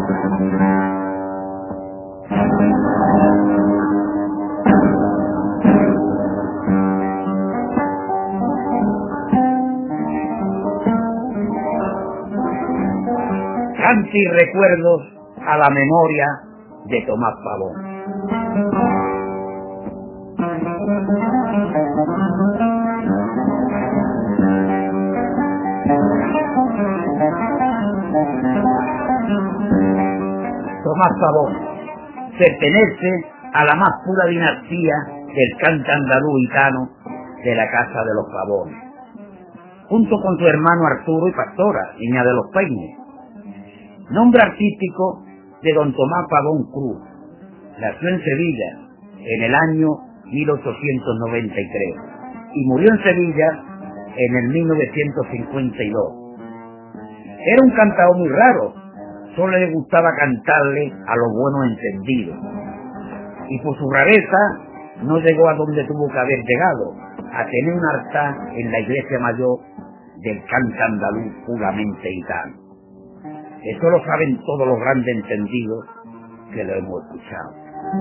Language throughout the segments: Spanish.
Cante y recuerdos a la memoria de Tomás Pavón. Tomás Pavón pertenece a la más pura dinastía del cante andaluz gitano de la Casa de los Pavones, junto con su hermano Arturo y Pastora, Niña de los Peines. Nombre artístico de don Tomás Pavón Cruz. Nació en Sevilla en el año 1893 y murió en Sevilla en el 1952. Era un cantador muy raro, solo le gustaba cantarle a los buenos entendidos, y por su rareza no llegó a donde tuvo que haber llegado, a tener un altar en la iglesia mayor del cante andaluz puramente gitano. Eso lo saben todos los grandes entendidos que lo hemos escuchado.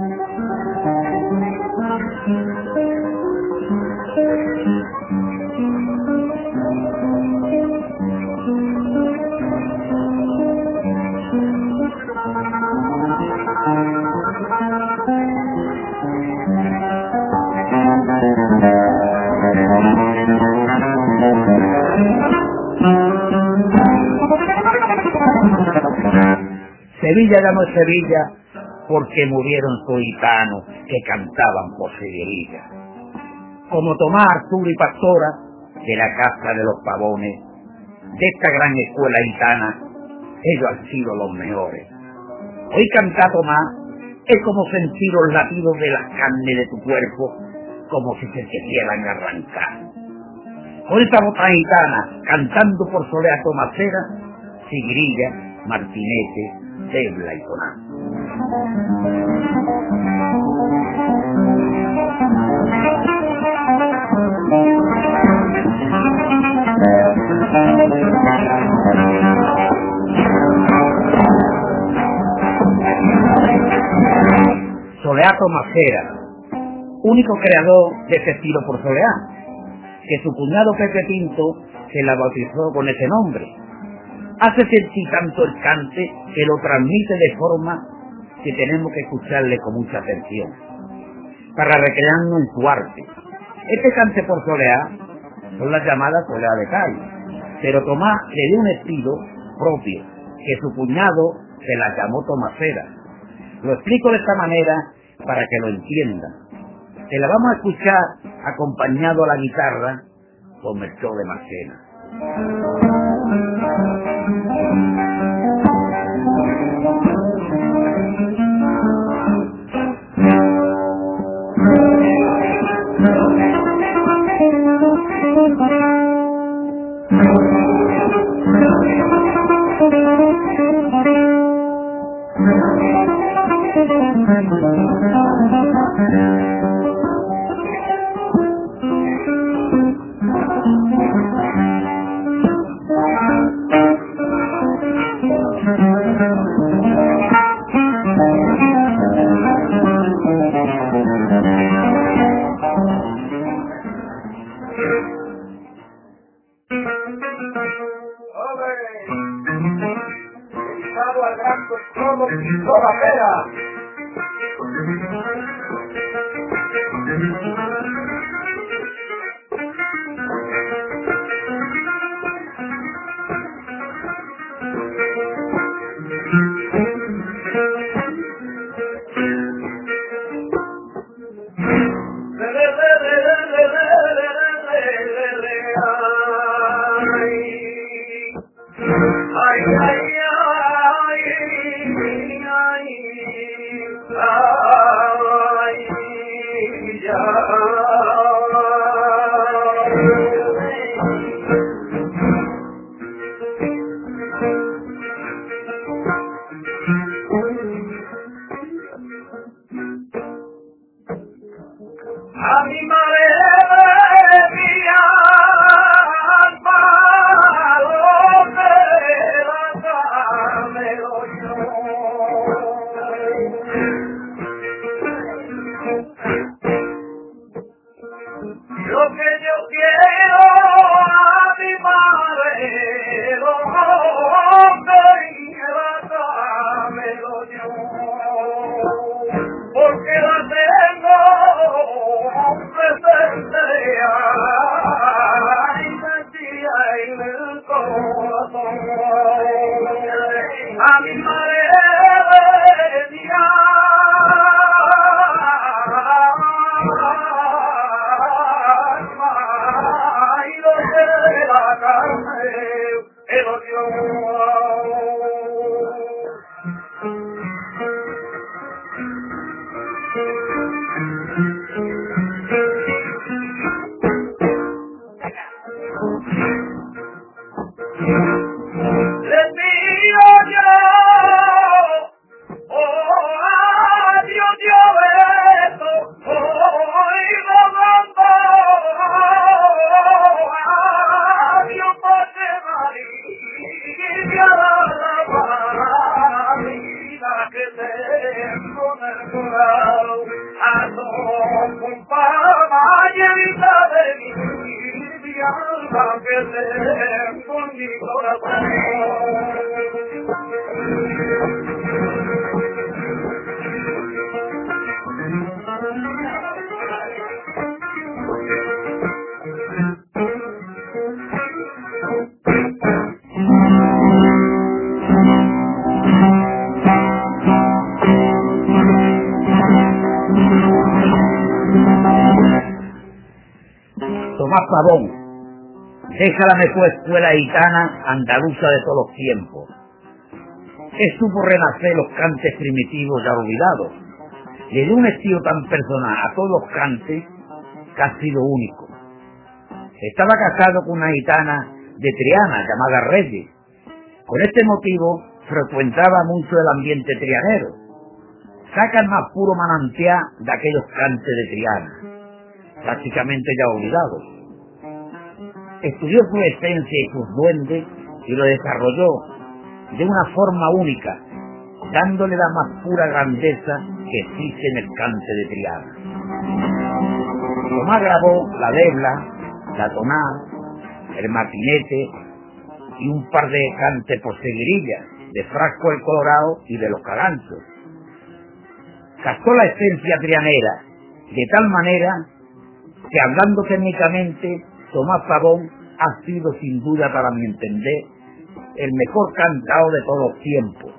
Sevilla ya no es Sevilla porque murieron sus gitanos que cantaban por Sevilla. Como Tomás, Arturo y Pastora, de la Casa de los Pavones, de esta gran escuela gitana, ellos han sido los mejores. Hoy cantar Tomás es como sentir los latidos de las carnes de tu cuerpo, como si se quisieran arrancar. Con esta bota gitana, cantando por Soleá Tomacera, Sigrilla, Martinete, Debla y Conán. Soleá Tomacera, único creador de este estilo por Soleá, que su cuñado Pepe Pinto se la bautizó con ese nombre. Hace sentir tanto el cante que lo transmite de forma que tenemos que escucharle con mucha atención para recrearnos en su arte. Este cante por Soleá son las llamadas Soleá de Cádiz, pero Tomás le dio un estilo propio que su cuñado se la llamó Tomacera. Lo explico de esta manera para que lo entiendan. Se la vamos a escuchar acompañado a la guitarra con Melchor de Marchena. a mi madre mía. Y lo de la carne, el odio. Le pido yo, Dios, Dios beso, y rogando, Dios Padre María, la vida que tengo en el corazón, a tu compañerita de mi alma que tengo en mi corazón. Tomás Pavón, déjala fue escuela gitana andaluza de todos los tiempos. Que supo renacer los cantes primitivos ya olvidados. Le dio un estilo tan personal a todos los cantes que ha sido único. Estaba casado con una gitana de Triana llamada Reyes. Por este motivo frecuentaba mucho el ambiente trianero. Saca el más puro manantial de aquellos cantes de Triana, prácticamente ya olvidados. Estudió su esencia y sus duendes y lo desarrolló de una forma única, dándole la más pura grandeza que existe en el cante de Triana. Tomás grabó la debla, la toná, el matinete y un par de cantes por seguirilla, de Frasco el Colorado y de los Caganchos. Captó la esencia trianera de tal manera que, hablando técnicamente, Tomás Pavón ha sido sin duda, para mi entender, el mejor cantado de todos los tiempos.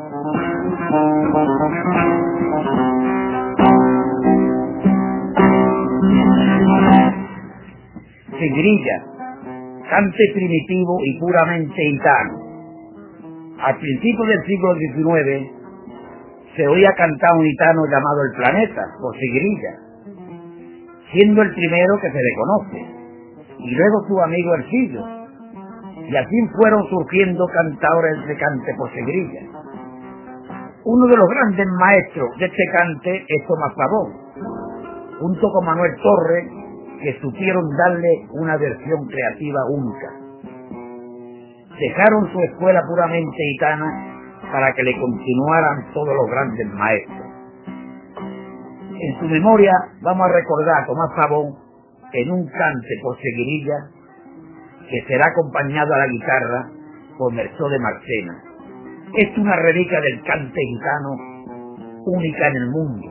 Seguirilla, cante primitivo y puramente gitano. Al principio del siglo XIX se oía cantar un gitano llamado El Planeta, por Seguirilla, siendo el primero que se le conoce, y luego su amigo Ercillo, y así fueron surgiendo cantadores de cante por Seguirilla. Uno de los grandes maestros de este cante es Tomás Pavón, junto con Manuel Torres, que supieron darle una versión creativa única. Dejaron su escuela puramente gitana para que le continuaran todos los grandes maestros. En su memoria vamos a recordar a Tomás Pavón en un cante por Seguirilla que será acompañado a la guitarra por Mersó de Marchena. Es una reliquia del cante gitano única en el mundo.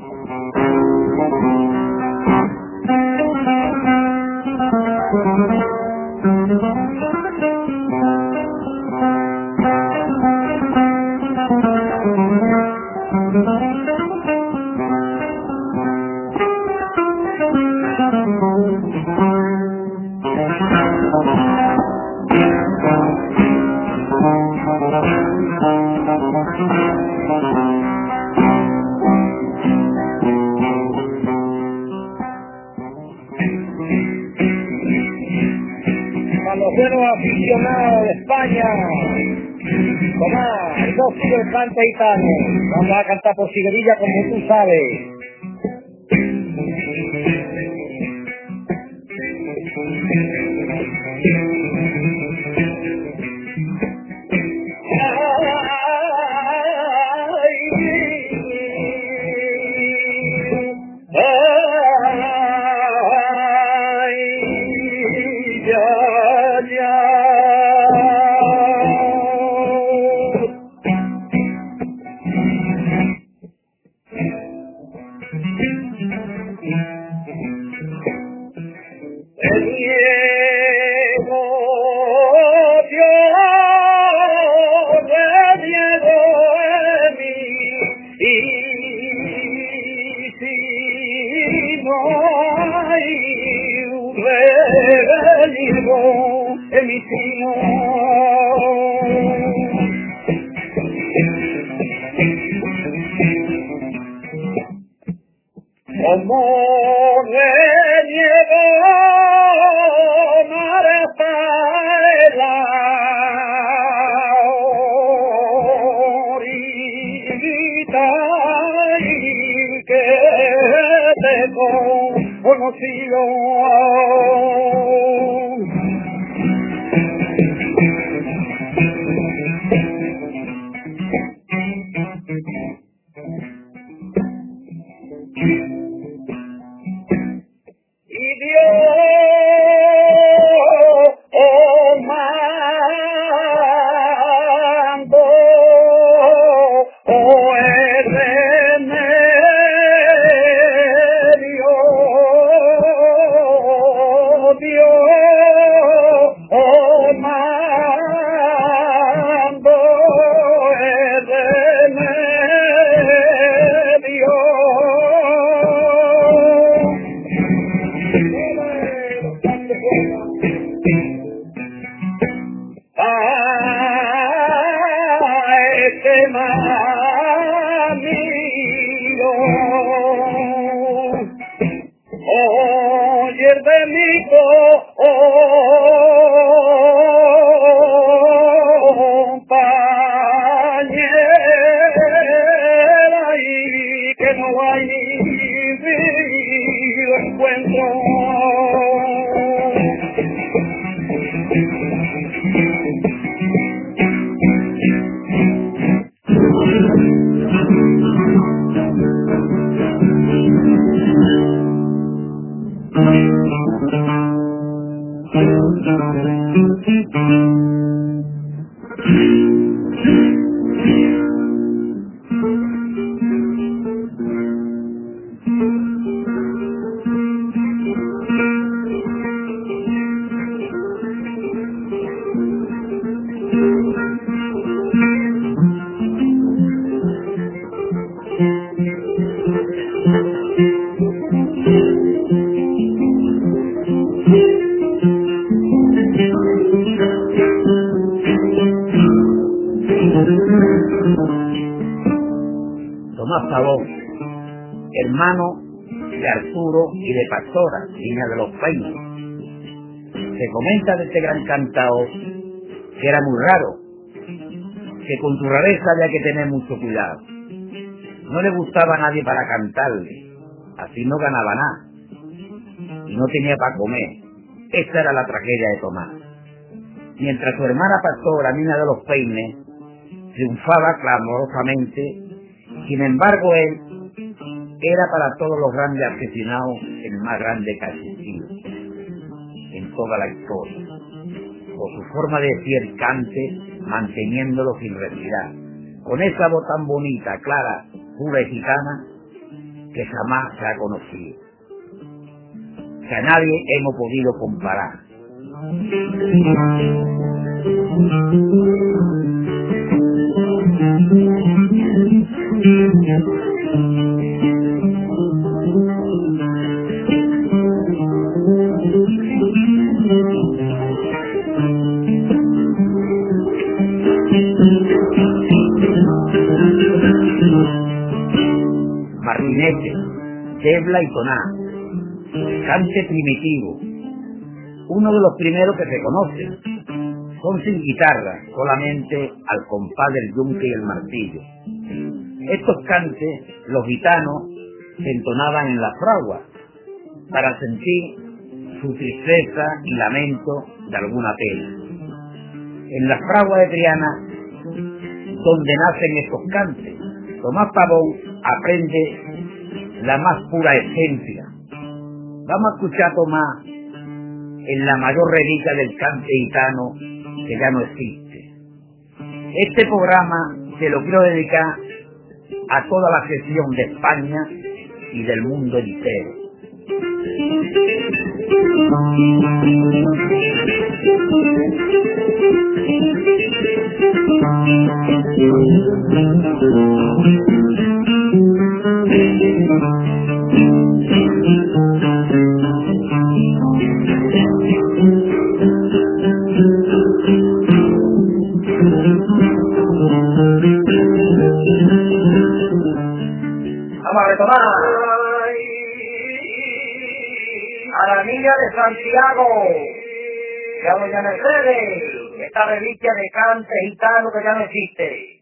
A los buenos aficionados de España, Tomás, yo sigo el cante gitano. Vamos a cantar por Seguirilla como tú sabes. conocido. Y Dios mando el remedio, Dios mando el remedio. Este marido, oye de mi compañera y que no hay vivido encuentro. Tomás Pavón, hermano de Arturo y de Pastora, Línea de los Peines. Se comenta de este gran cantador que era muy raro, que con su rareza había que tener mucho cuidado. No le gustaba a nadie para cantarle, así no ganaba nada y no tenía para comer. Esa era la tragedia de Tomás. Mientras su hermana Pastora, Niña de los Peines, triunfaba clamorosamente, sin embargo él era para todos los grandes asesinados el más grande que ha existido en toda la historia, por su forma de decir el cante, manteniéndolo sin respirar, con esa voz tan bonita, clara, pura y gitana, que jamás se ha conocido, que a nadie hemos podido comparar. Martinete, Tebla y Toná, cante primitivo, uno de los primeros que se conocen. Son sin guitarra, solamente al compás del yunque y el martillo. Estos cantes, los gitanos se entonaban en las fraguas para sentir su tristeza y lamento de alguna pena. En las fraguas de Triana, donde nacen estos cantes, Tomás Pavón aprende la más pura esencia. Vamos a escuchar a Tomás en la mayor reliquia del cante gitano que ya no existe. Este programa se lo quiero dedicar a toda la sección de España y del mundo entero. Vamos a retomar a la niña de Santiago y a doña Mercedes, esta reliquia de cante gitano que ya no existe.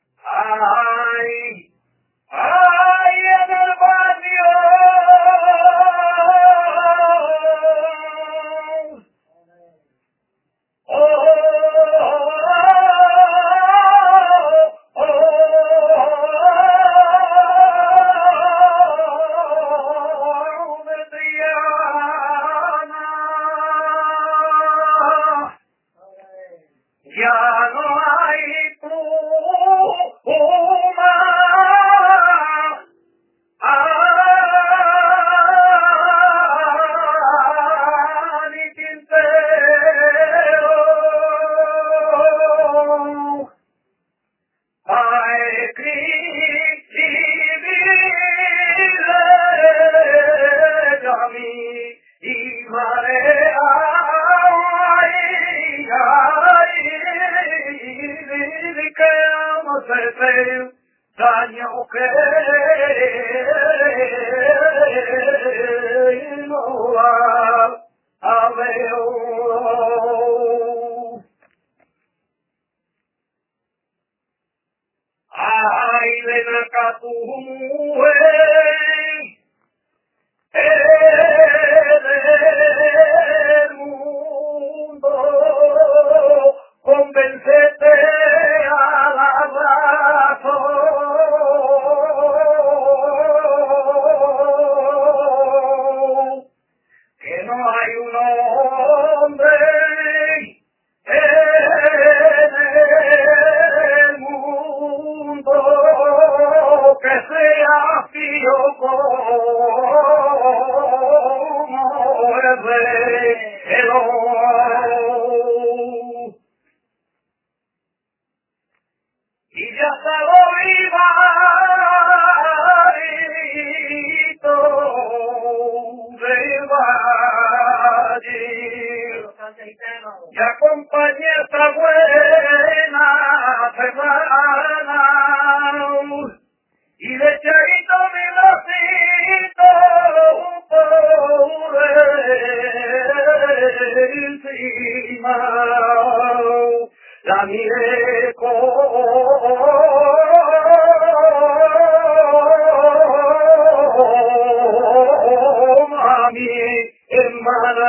Ay, ay, en el barrio ya no hay pluma, ni tintero, a escribirle a mí y marea. Daño que no va a ver. Ay, ven acá tu mujer, del mundo, convéncete a la razón, que no hay un hombre en el mundo que sea fío como el reloj. Y ya se lo ibarito del valle, y acompañé esta buena semana, y de echadito mi lacito por encima, la miré como a mi hermana.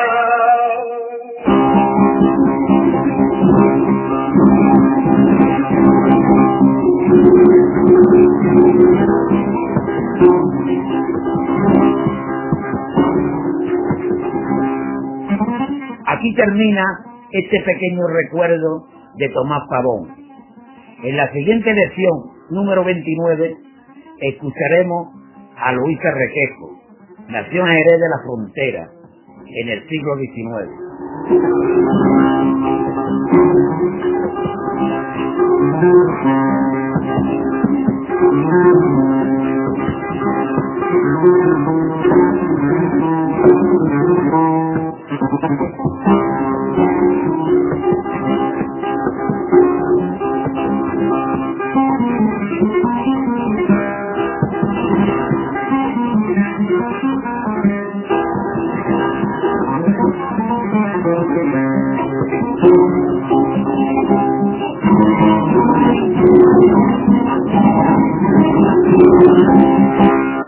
Aquí termina este pequeño recuerdo de Tomás Pavón. En la siguiente lección, número 29, escucharemos a Luisa Requejo. Nació en Jerez de la Frontera en el siglo XIX.